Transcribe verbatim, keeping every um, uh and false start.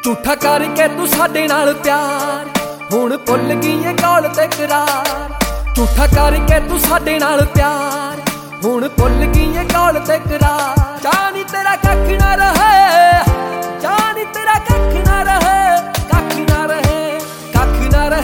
ਝੂਠਾ ਕਰਕੇ ਤੂੰ ਸਾਡੇ ਨਾਲ ਪਿਆਰ, ਹੁਣ ਭੁੱਲ ਗਈ ਏ ਕੌਲ ਤੇ ਕਰਾਰ। ਝੂਠਾ ਕਰਕੇ ਤੂੰ ਸਾਡੇ ਨਾਲ ਪਿਆਰ, ਹੁਣ ਭੁੱਲ ਗਈ ਏ ਕੌਲ ਤੇ ਕਰਾਰ।